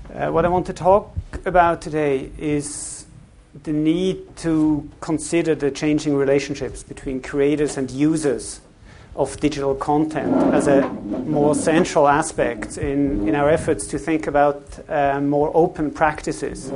What I want to talk about today is the need to consider the changing relationships between creators and users of digital content as a more central aspect in our efforts to think about more open practices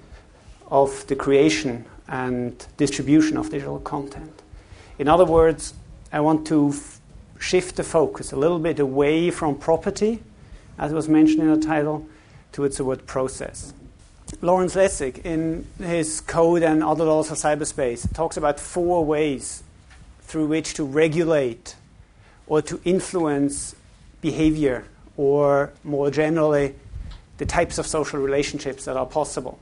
of the creation and distribution of digital content. In other words, I want to shift the focus a little bit away from property, as was mentioned in the title, towards the word process. Lawrence Lessig, in his Code and Other Laws of Cyberspace, talks about 4 ways through which to regulate or to influence behavior, or more generally, the types of social relationships that are possible.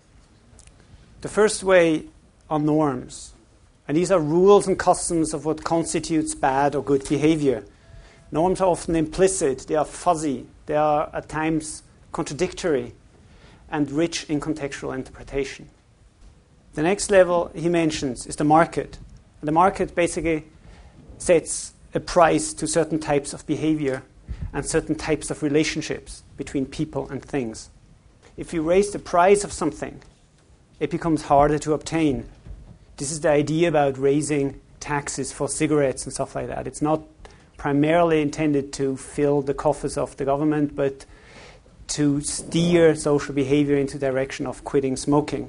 The first way are norms. And these are rules and customs of what constitutes bad or good behavior. Norms are often implicit, they are fuzzy, they are at times contradictory and rich in contextual interpretation. The next level he mentions is the market. And the market basically sets a price to certain types of behavior and certain types of relationships between people and things. If you raise the price of something, it becomes harder to obtain. This is the idea about raising taxes for cigarettes and stuff like that. It's not primarily intended to fill the coffers of the government, but to steer social behavior into the direction of quitting smoking.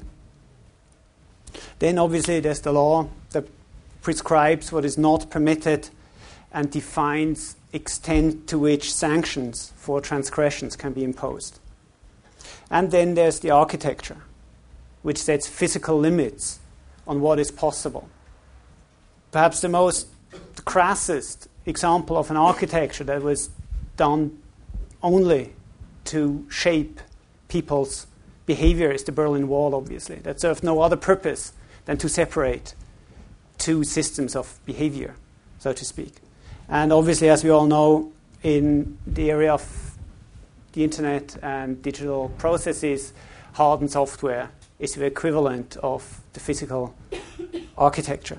Then obviously there's the law that prescribes what is not permitted and defines extent to which sanctions for transgressions can be imposed. And then there's the architecture, which sets physical limits on what is possible. Perhaps the most crassest example of an architecture that was done only to shape people's behavior is the Berlin Wall, obviously. That served no other purpose than to separate 2 systems of behavior, so to speak. And obviously, as we all know, in the area of the internet and digital processes, hardened software is the equivalent of the physical architecture.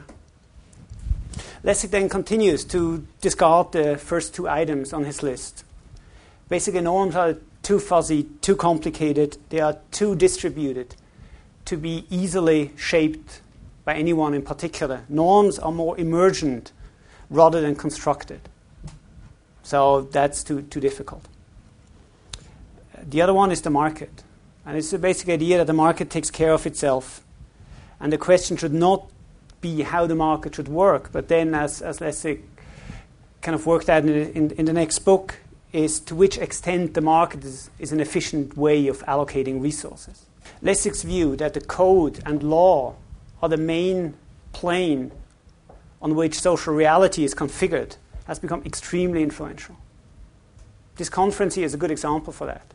Lessig then continues to discard the first 2 items on his list. Basically, norms are too fuzzy, too complicated, they are too distributed to be easily shaped by anyone in particular. Norms are more emergent rather than constructed. So that's too difficult. The other one is the market. And it's the basic idea that the market takes care of itself. And the question should not be how the market should work, but then, as Lessig kind of worked out in the next book, is to which extent the market is an efficient way of allocating resources. Lessig's view that the code and law are the main plane on which social reality is configured has become extremely influential. This conference here is a good example for that.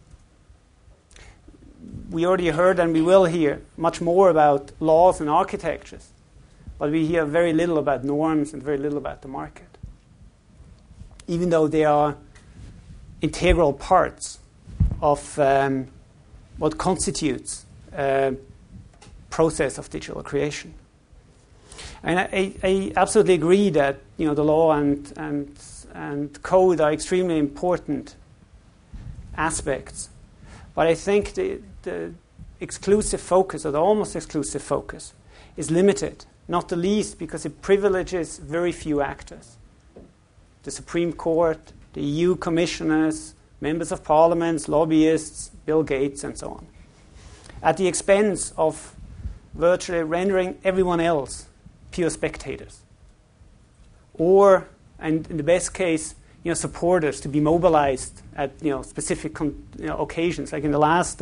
We already heard, and we will hear, much more about laws and architectures, but we hear very little about norms and very little about the market, even though they are integral parts of what constitutes a process of digital creation. And I absolutely agree that the law and code are extremely important aspects. But I think the exclusive focus, or the almost exclusive focus, is limited, not the least because it privileges very few actors. The Supreme Court, the EU commissioners, members of parliaments, lobbyists, Bill Gates, and so on, at the expense of virtually rendering everyone else pure spectators. Or, and in the best case, supporters to be mobilized at specific occasions. Like in the last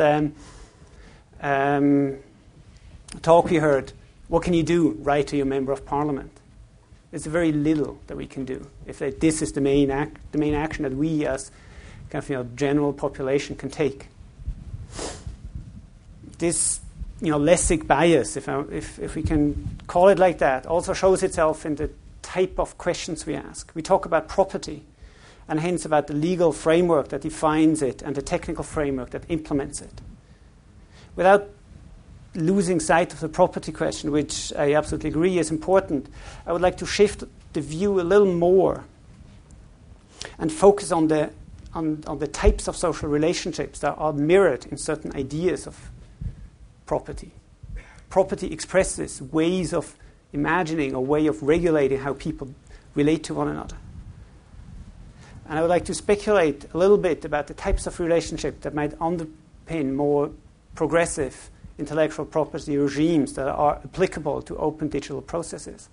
talk we heard, what can you do? Write to your member of parliament. There's very little that we can do if this is the main action that we as kind of general population can take. This Lessig bias, if we can call it like that, also shows itself in the type of questions we ask. We talk about property, and hence about the legal framework that defines it and the technical framework that implements it. Without losing sight of the property question, which I absolutely agree is important, I would like to shift the view a little more and focus on the the types of social relationships that are mirrored in certain ideas of property. Property expresses ways of imagining or way of regulating how people relate to one another. And I would like to speculate a little bit about the types of relationship that might underpin more progressive intellectual property regimes that are applicable to open digital processes.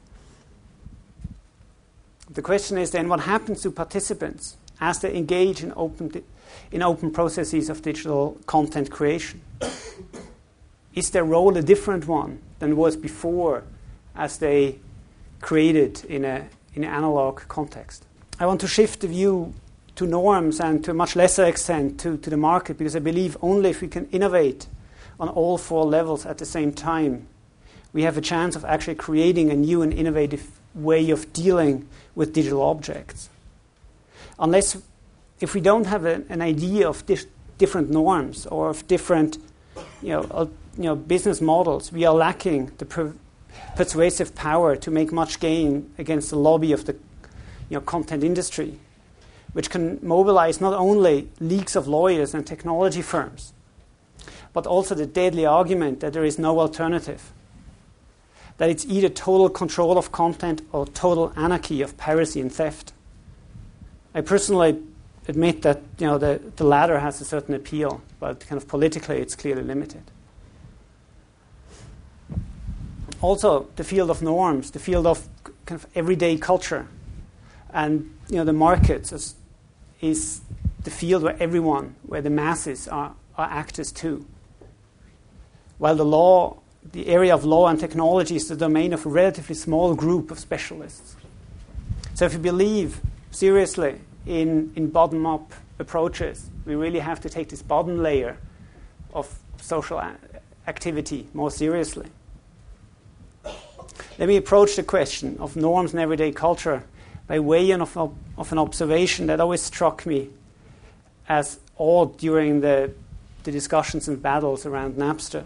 The question is then, what happens to participants as they engage in open processes of digital content creation? Is their role a different one than was before as they created in an analog context? I want to shift the view to norms and to a much lesser extent to the market, because I believe only if we can innovate on all four levels at the same time, we have a chance of actually creating a new and innovative way of dealing with digital objects. If we don't have an idea of different norms or of different business models, we are lacking the persuasive power to make much gain against the lobby of the content industry, which can mobilize not only leagues of lawyers and technology firms, but also the deadly argument that there is no alternative, that it's either total control of content or total anarchy of piracy and theft. I personally admit that the latter has a certain appeal, but kind of politically it's clearly limited. Also, the field of norms, the field of kind of everyday culture, and the markets is the field where the masses are actors too. While the area of law and technology is the domain of a relatively small group of specialists. So if you believe seriously in bottom-up approaches, we really have to take this bottom layer of social activity more seriously. Let me approach the question of norms in everyday culture by way of an observation that always struck me as odd during the discussions and battles around Napster.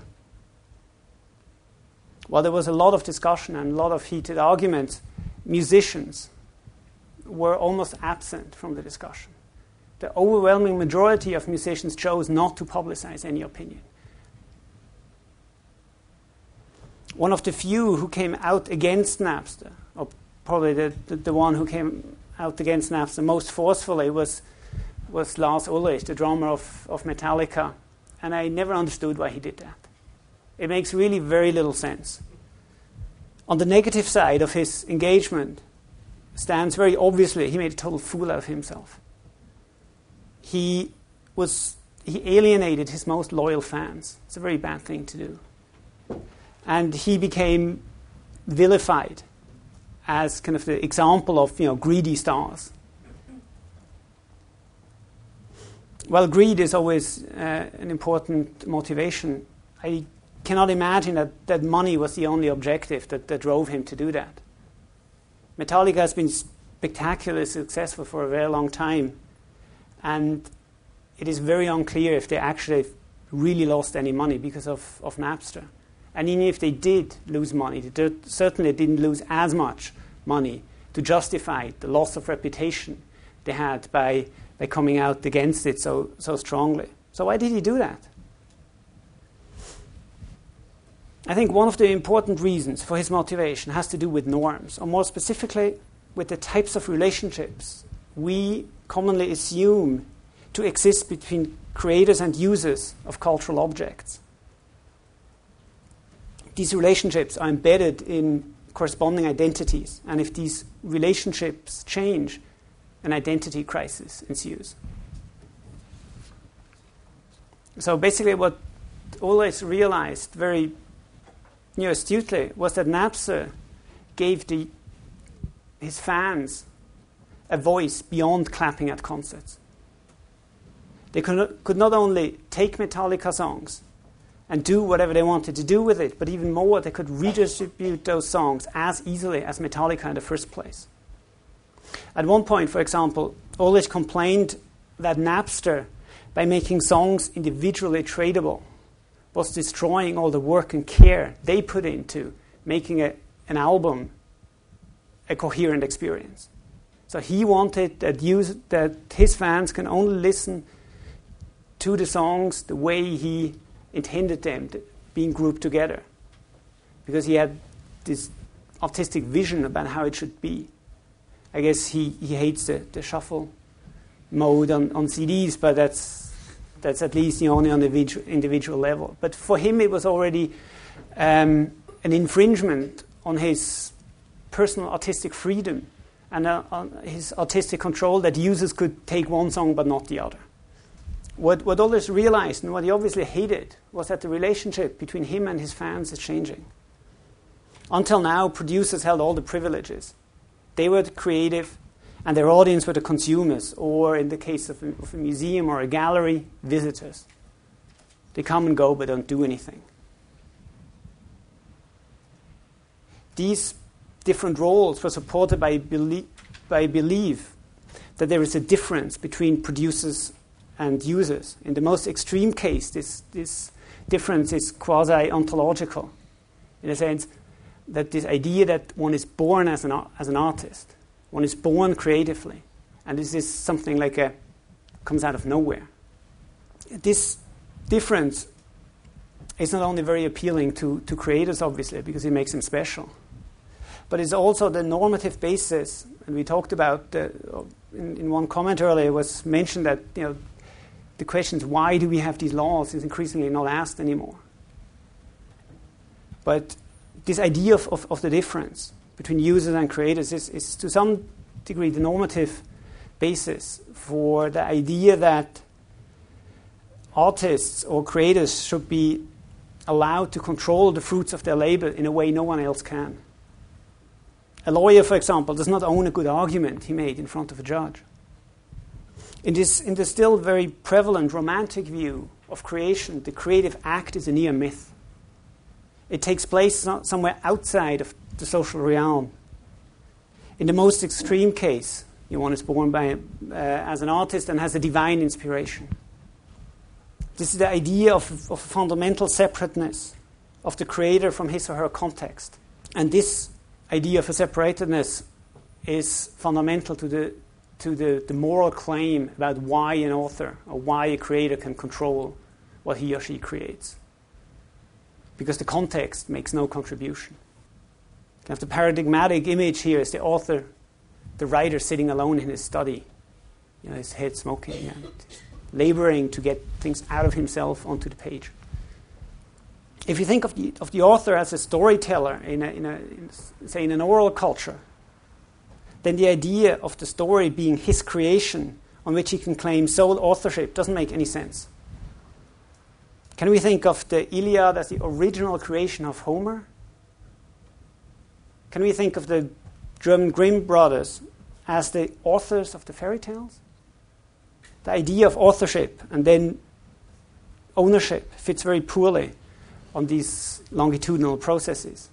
While there was a lot of discussion and a lot of heated arguments, musicians were almost absent from the discussion. The overwhelming majority of musicians chose not to publicize any opinion. One of the few who came out against Napster, or probably the one who came out against Napster most forcefully, was Lars Ulrich, the drummer of Metallica. And I never understood why he did that. It makes really very little sense. On the negative side of his engagement stands very obviously he made a total fool out of himself. He alienated his most loyal fans. It's a very bad thing to do. And he became vilified as kind of the example of greedy stars. While greed is always an important motivation, I cannot imagine that money was the only objective that drove him to do that. Metallica has been spectacularly successful for a very long time, and it is very unclear if they actually really lost any money because of Napster. And even if they did lose money, they certainly didn't lose as much money to justify the loss of reputation they had by coming out against it so strongly. So why did he do that? I think one of the important reasons for his motivation has to do with norms, or more specifically, with the types of relationships we commonly assume to exist between creators and users of cultural objects. These relationships are embedded in corresponding identities, and if these relationships change, an identity crisis ensues. So basically what Ulrich realized very astutely was that Napster gave his fans a voice beyond clapping at concerts. They could not only take Metallica songs and do whatever they wanted to do with it, but even more, they could redistribute those songs as easily as Metallica in the first place. At one point, for example, Ulrich complained that Napster, by making songs individually tradable, was destroying all the work and care they put into making an album a coherent experience. So he wanted that his fans can only listen to the songs the way he intended them, being grouped together. Because he had this artistic vision about how it should be. I guess he hates the shuffle mode on CDs, but that's at least only on the individual level. But for him, it was already an infringement on his personal artistic freedom and on his artistic control that users could take one song but not the other. What others realized and what he obviously hated was that the relationship between him and his fans is changing. Until now, producers held all the privileges. They were the creative, and their audience were the consumers, or in the case of a museum or a gallery, visitors. They come and go but don't do anything. These different roles were supported by belief that there is a difference between producers and users. In the most extreme case, this difference is quasi-ontological, in a sense that this idea that one is born as an artist, one is born creatively, and this is something like comes out of nowhere. This difference is not only very appealing to creators, obviously, because it makes them special, but it's also the normative basis. And we talked about in one comment earlier was mentioned that the questions why do we have these laws is increasingly not asked anymore. But this idea of the difference between users and creators is to some degree the normative basis for the idea that artists or creators should be allowed to control the fruits of their labor in a way no one else can. A lawyer, for example, does not own a good argument he made in front of a judge. In the still very prevalent romantic view of creation, the creative act is a near myth. It takes place somewhere outside of the social realm. In the most extreme case, one is born as an artist and has a divine inspiration. This is the idea of fundamental separateness of the creator from his or her context. And this idea of a separatedness is fundamental to the moral claim about why an author or why a creator can control what he or she creates. Because the context makes no contribution. Kind of the paradigmatic image here is the author, the writer sitting alone in his study, his head smoking and laboring to get things out of himself onto the page. If you think of the author as a storyteller in an oral culture, then the idea of the story being his creation on which he can claim sole authorship doesn't make any sense. Can we think of the Iliad as the original creation of Homer? Can we think of the German Grimm brothers as the authors of the fairy tales? The idea of authorship and then ownership fits very poorly on these longitudinal processes.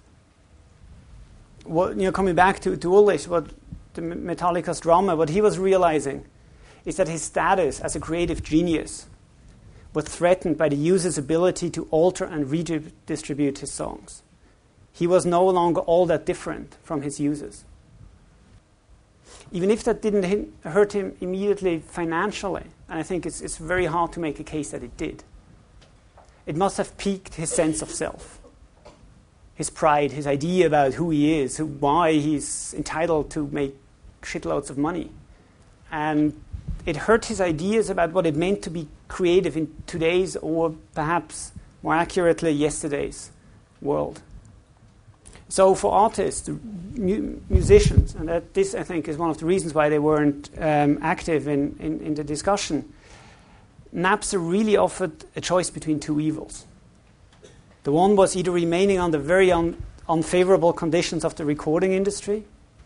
Coming back to Ulrich, what the Metallica's drummer, what he was realizing is that his status as a creative genius was threatened by the user's ability to alter and redistribute his songs. He was no longer all that different from his users. Even if that didn't hurt him immediately financially, and I think it's very hard to make a case that it did, it must have piqued his sense of self, his pride, his idea about who he is, why he's entitled to make shitloads of money. And it hurt his ideas about what it meant to be creative in today's, or perhaps more accurately, yesterday's world. So for artists, musicians, and this I think is one of the reasons why they weren't active in the discussion, Napster really offered a choice between two evils. The one was either remaining under very unfavorable conditions of the recording industry,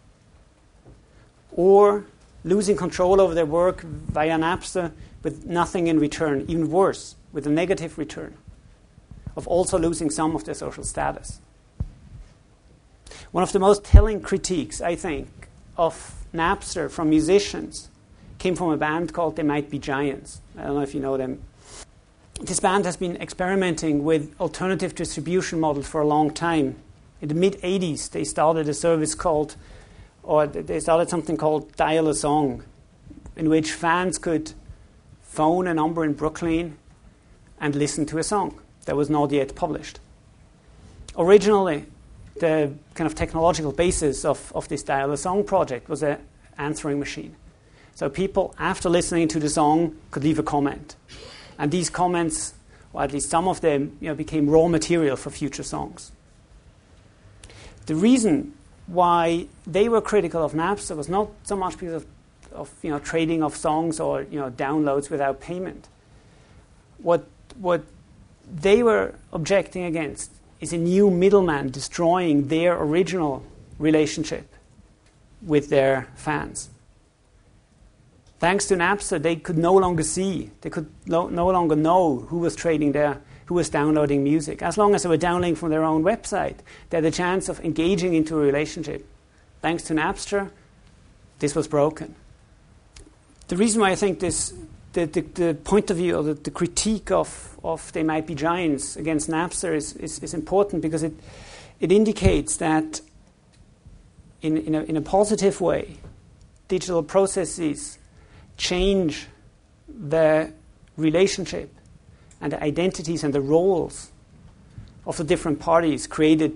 or losing control over their work via Napster with nothing in return, even worse, with a negative return, of also losing some of their social status. One of the most telling critiques, I think, of Napster from musicians came from a band called They Might Be Giants. I don't know if you know them. This band has been experimenting with alternative distribution models for a long time. In the mid-'80s, they started a service called or they started something called Dial a Song, in which fans could phone a number in Brooklyn and listen to a song that was not yet published. Originally, the kind of technological basis of this Dial a Song project was an answering machine. So people, after listening to the song, could leave a comment. And these comments, or at least some of them, became raw material for future songs. The reason why they were critical of Napster was not so much because of trading of songs or downloads without payment. What they were objecting against is a new middleman destroying their original relationship with their fans. Thanks to Napster, they could no longer see, they could no longer know who was trading who was downloading music. As long as they were downloading from their own website, they had a chance of engaging into a relationship. Thanks to Napster, this was broken. The reason why I think the point of view or the critique of They Might Be Giants against Napster is important, because it indicates that in a positive way, digital processes change the relationship and the identities and the roles of the different parties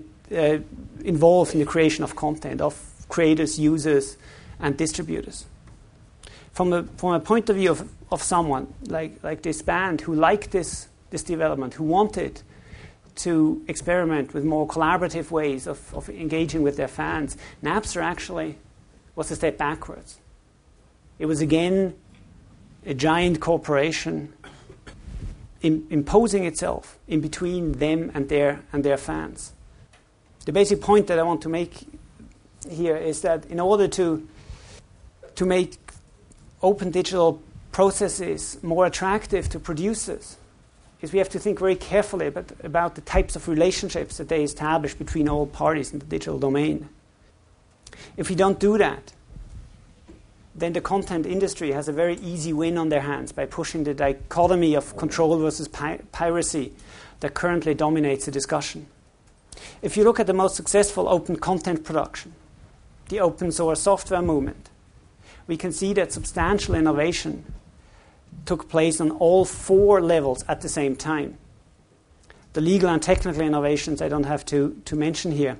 involved in the creation of content, of creators, users, and distributors. From a point of view of someone like this band who liked this development, who wanted to experiment with more collaborative ways of engaging with their fans, Napster actually was a step backwards. It was again a giant corporation imposing itself in between them and their fans. The basic point that I want to make here is that in order to make open digital processes more attractive to producers, is we have to think very carefully about the types of relationships that they establish between all parties in the digital domain. If we don't do that, then the content industry has a very easy win on their hands by pushing the dichotomy of control versus piracy that currently dominates the discussion. If you look at the most successful open content production, the open source software movement, we can see that substantial innovation took place on all 4 levels at the same time. The legal and technical innovations I don't have to mention here.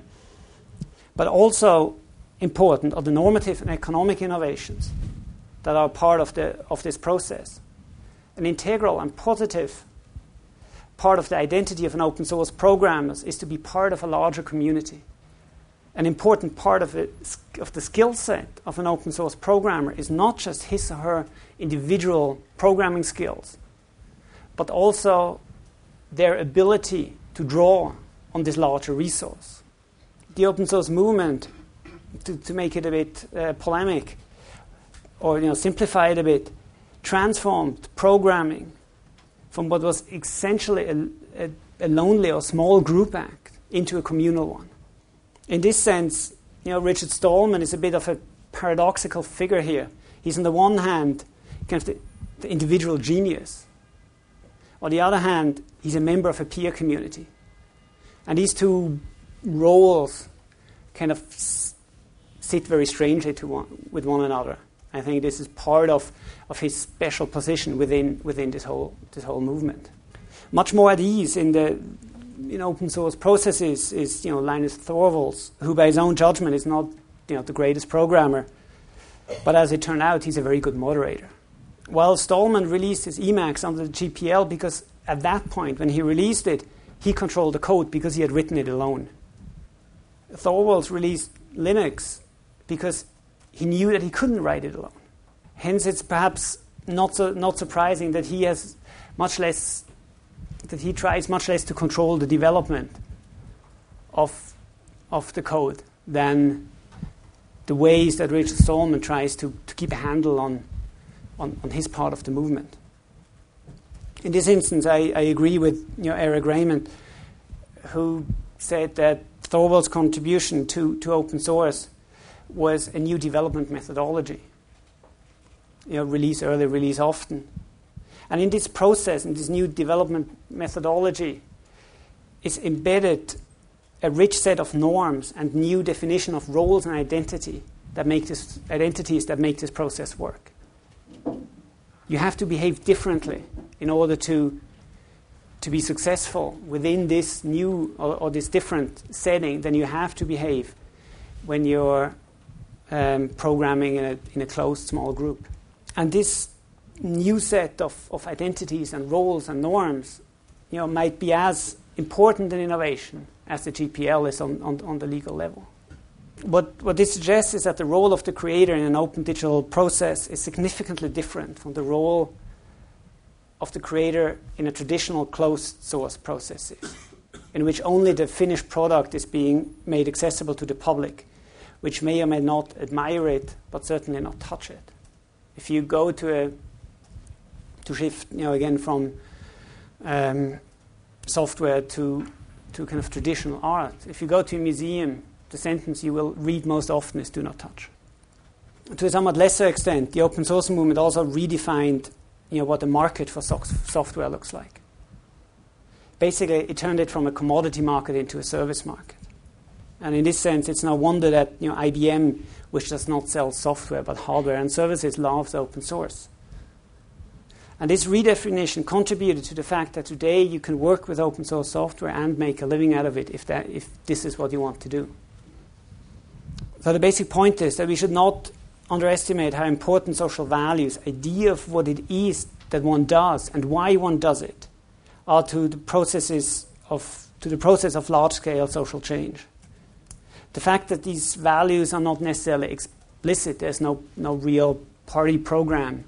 But also important are the normative and economic innovations that are part of this process. An integral and positive part of the identity of an open source programmer is to be part of a larger community. An important part of the skill set of an open source programmer is not just his or her individual programming skills, but also their ability to draw on this larger resource. The open source movement, to make it a bit polemic, or simplify it a bit, transformed programming from what was essentially a lonely or small group act into a communal one. In this sense, Richard Stallman is a bit of a paradoxical figure here. He's on the one hand kind of the individual genius. On the other hand, he's a member of a peer community. And these two roles kind of sit very strangely with one another. I think this is part of his special position within this whole movement. Much more at ease in open source processes is Linus Torvalds, who by his own judgment is not the greatest programmer, but as it turned out, he's a very good moderator. While Stallman released his Emacs under the GPL because at that point when he released it, he controlled the code because he had written it alone. Torvalds released Linux because he knew that he couldn't write it alone. Hence, it's perhaps not surprising that he tries much less to control the development of the code than the ways that Richard Stallman tries to keep a handle on his part of the movement. In this instance, I agree with Eric Raymond, who said that Torvalds' contribution to open source was a new development methodology. Release early, release often. And in this process, in this new development methodology, is embedded a rich set of norms and new definition of roles and identity that make this identities that make this process work. You have to behave differently in order to be successful within this new or this different setting than you have to behave when you're programming in a closed small group. And this new set of identities and roles and norms, might be as important in innovation as the GPL is on the legal level. What this suggests is that the role of the creator in an open digital process is significantly different from the role of the creator in a traditional closed source processes, in which only the finished product is being made accessible to the public, which may or may not admire it, but certainly not touch it. If you go to shift, again from software to kind of traditional art, if you go to a museum, the sentence you will read most often is "do not touch." To a somewhat lesser extent, the open source movement also redefined, what the market for software looks like. Basically, it turned it from a commodity market into a service market. And in this sense, it's no wonder that IBM, which does not sell software but hardware and services, loves open source. And this redefinition contributed to the fact that today you can work with open source software and make a living out of it if this is what you want to do. So the basic point is that we should not underestimate how important social values, idea of what it is that one does and why one does it, are to the process of large-scale social change. The fact that these values are not necessarily explicit, there's no real party program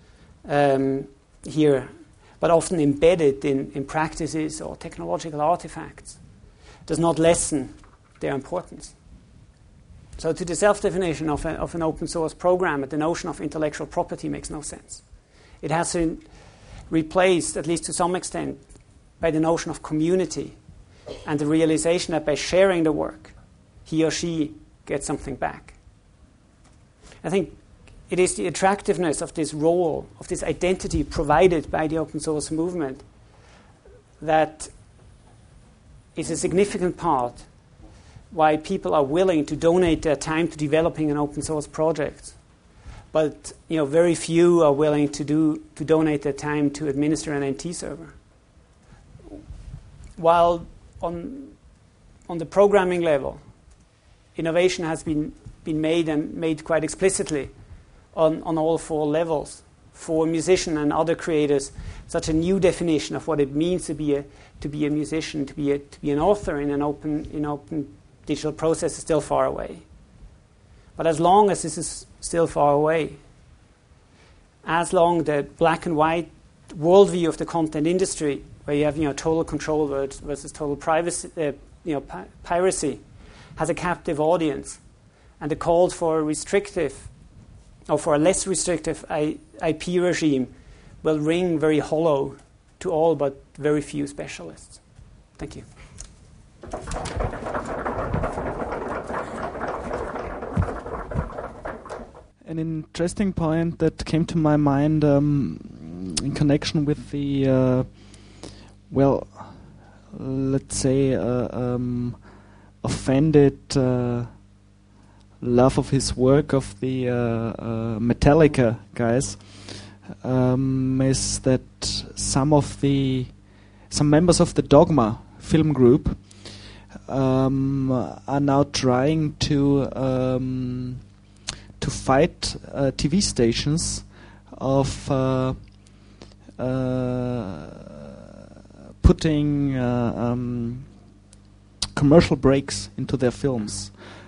here, but often embedded in practices or technological artifacts, does not lessen their importance. So to the self-definition of an open source program, the notion of intellectual property makes no sense. It has been replaced, at least to some extent, by the notion of community and the realization that by sharing the work, he or she gets something back. I think it is the attractiveness of this role, of this identity provided by the open source movement, that is a significant part why people are willing to donate their time to developing an open source project. But very few are willing to donate their time to administer an NT server. While on the programming level, innovation has been made and made quite explicitly on all four levels. For musicians and other creators, such a new definition of what it means to be a musician, to be an author in an open digital process is still far away. But as long as this is still far away, as long the black and white worldview of the content industry, where you have total control versus total privacy, piracy, has a captive audience, and the calls for a restrictive or for a less restrictive IP regime will ring very hollow to all but very few specialists. Thank you. An interesting point that came to my mind in connection with the, let's say, offended love of his work of the Metallica guys is that some members of the Dogma film group are now trying to fight TV stations of putting commercial breaks into their films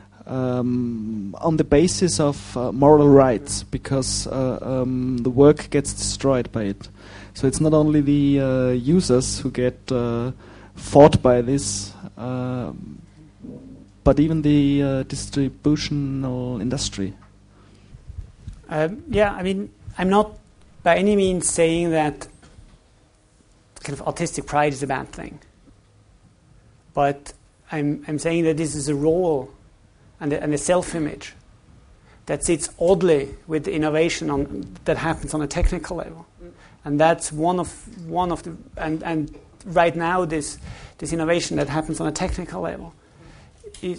on the basis of moral rights, because the work gets destroyed by it. So it's not only the users who get fought by this, but even the distributional industry. I'm not by any means saying that kind of artistic pride is a bad thing. But I'm saying that this is a role and a self-image that sits oddly with the innovation that happens on a technical level. And that's one of the and right now this innovation that happens on a technical level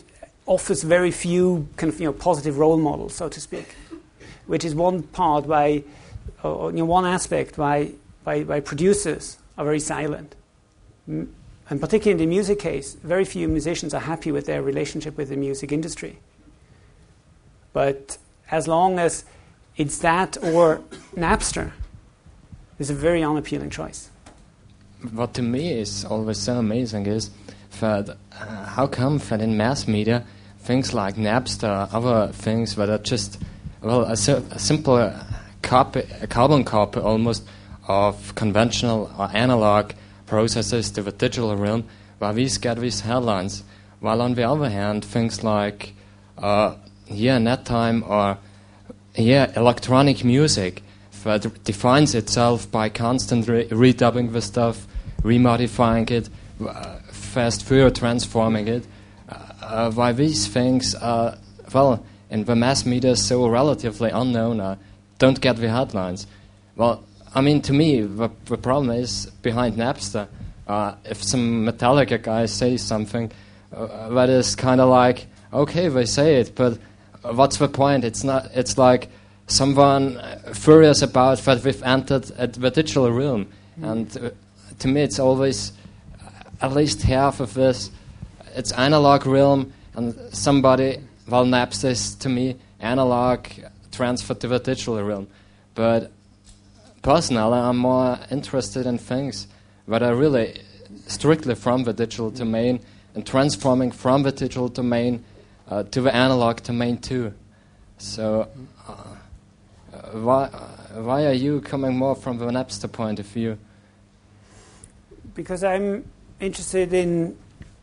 offers very few kind of positive role models, so to speak, which is one part why, one aspect why producers are very silent. And particularly in the music case, very few musicians are happy with their relationship with the music industry. But as long as it's that or Napster, it's a very unappealing choice. What to me is always so amazing is that how come that in mass media things like Napster, other things that are just a simple copy, a carbon copy almost of conventional or analog processes to the digital realm, where these get these headlines. While on the other hand, things like NetTime or electronic music that defines itself by constantly redubbing the stuff, remodifying it, fast forward transforming it. Why these things are, in the mass media so relatively unknown, don't get the headlines. Well, I mean, to me, the problem is behind Napster. If some Metallica guy says something that is kind of like, okay, they say it, but what's the point? It's not. It's like someone furious about that we've entered the digital realm, and to me, it's always at least half of this. It's analog realm, and somebody, Napster is to me analog transferred to the digital realm, but personally, I'm more interested in things that are really strictly from the digital domain and transforming from the digital domain to the analog domain too. So, why are you coming more from the Napster point of view? Because I'm interested in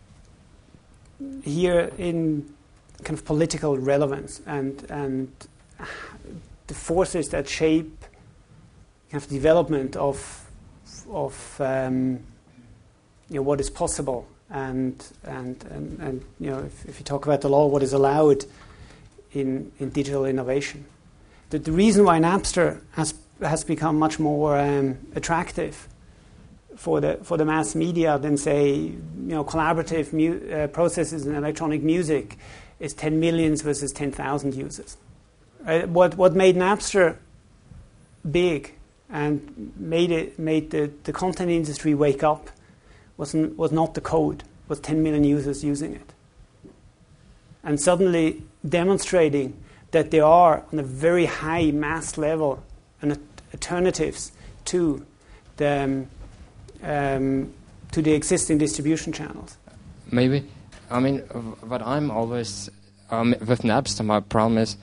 kind of political relevance and the forces that shape kind of development of what is possible and if you talk about the law, what is allowed in digital innovation. The reason why Napster has become much more attractive for the mass media than say collaborative processes in electronic music is 10 million versus 10,000 users. What made Napster big and made the content industry wake up was not the code, was 10 million users using it. And suddenly demonstrating that there are, on a very high mass level, alternatives to the existing distribution channels. Maybe. I mean, what I'm always... with Napster, my problem is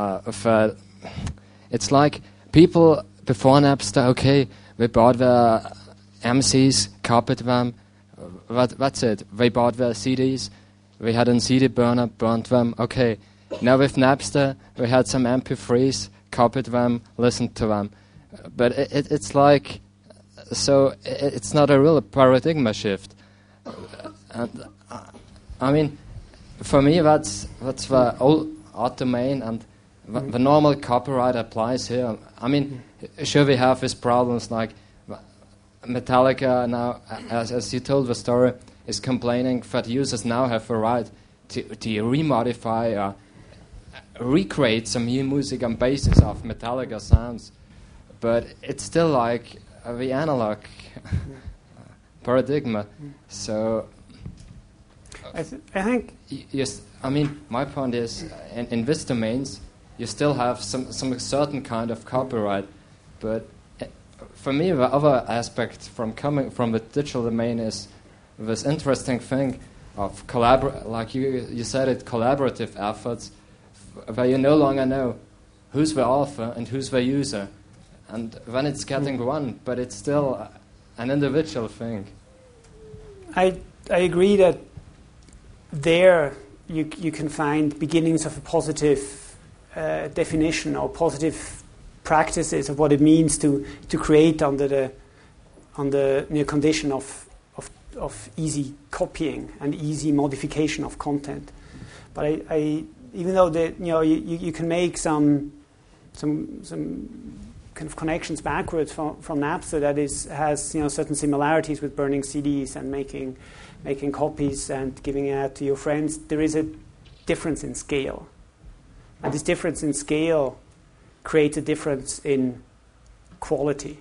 it's like people... Before Napster, okay, we bought the MCs, copied them, that's it. They bought their CDs, we had a CD burner, burnt them, okay. Now with Napster, we had some MP3s, copied them, listened to them. But it's like, so it's not a real paradigm shift. And I mean, for me, that's the old art domain, and the normal copyright applies here. I mean, sure, we have these problems like Metallica now, as you told the story, is complaining that users now have a right to remodify or recreate some new music on basis of Metallica sounds. But it's still like the analog paradigm. So I think... Yes, I mean, my point is, in these domains, you still have some certain kind of copyright, but for me, the other aspect from coming from the digital domain is this interesting thing of like you said it, collaborative efforts, where you no longer know who's the author and who's the user, and when it's getting one, but it's still an individual thing. I agree that there you can find beginnings of a positive definition or positive practices of what it means to create under the condition of easy copying and easy modification of content. But I even though you can make some kind of connections backwards from Napster that has certain similarities with burning CDs and making copies and giving it out to your friends. There is a difference in scale. And this difference in scale creates a difference in quality.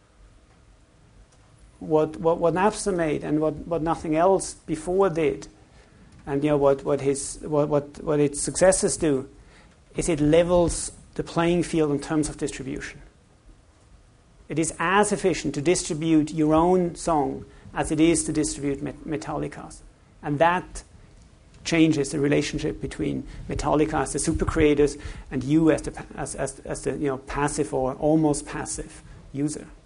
What Napster made and what nothing else before did, and what its successors do, is it levels the playing field in terms of distribution. It is as efficient to distribute your own song as it is to distribute Metallica's, and that changes the relationship between Metallica as the super creators and you as the passive or almost passive user.